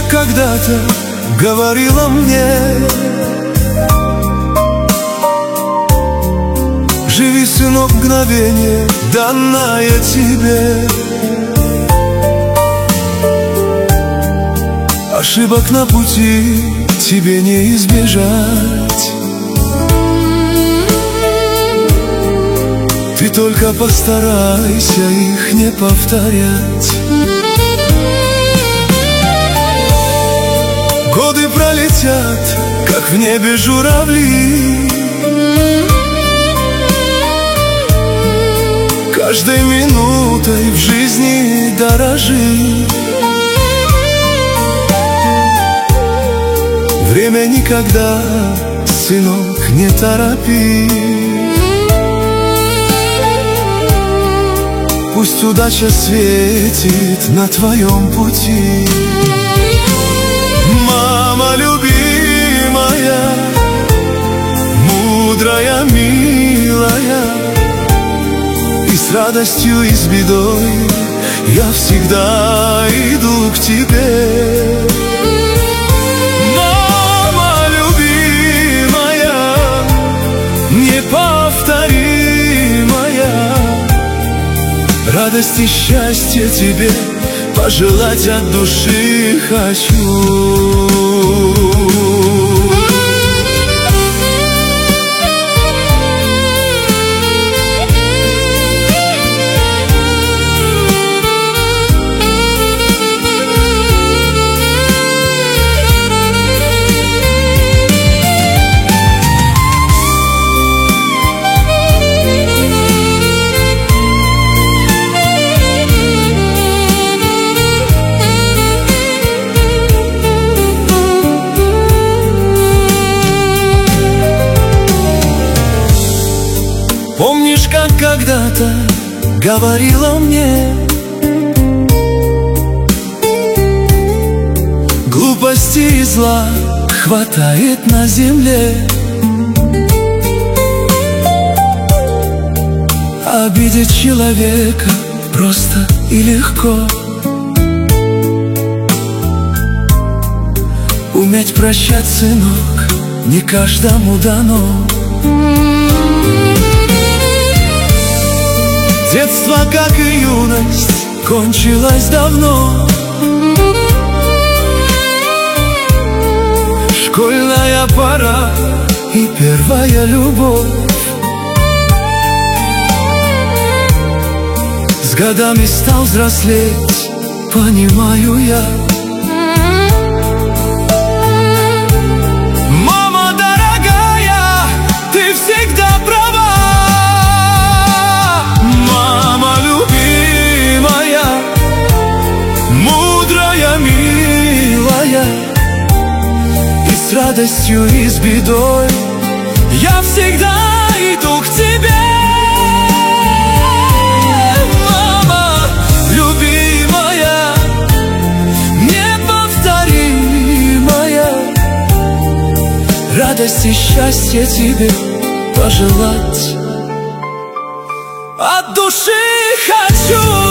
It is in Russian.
когда-то говорила мне: живи, сынок, мгновение, данное тебе. Ошибок на пути тебе не избежать. Ты только постарайся их не повторять. Годы пролетят, как в небе журавли. Каждой минутой в жизни дорожи. Время никогда, сынок, не торопи. Пусть удача светит на твоем пути. Мама любимая, мудрая, милая, и с радостью, и с бедой я всегда иду к тебе. Мама любимая, неповторимая, радости, счастья тебе пожелать от души хочу. Помнишь, как когда-то говорила мне: глупости и зла хватает на земле. Обидеть человека просто и легко. Уметь прощать, сынок, не каждому дано. Детство, как и юность, кончилось давно. Школьная пора и первая любовь. С годами стал взрослеть, понимаю я. Мама дорогая, ты всегда права. Мама любимая, мудрая, милая, и с радостью, и с бедой я всегда иду к тебе. Мама любимая, неповторимая, радости, счастья тебе пожелать от души хочу.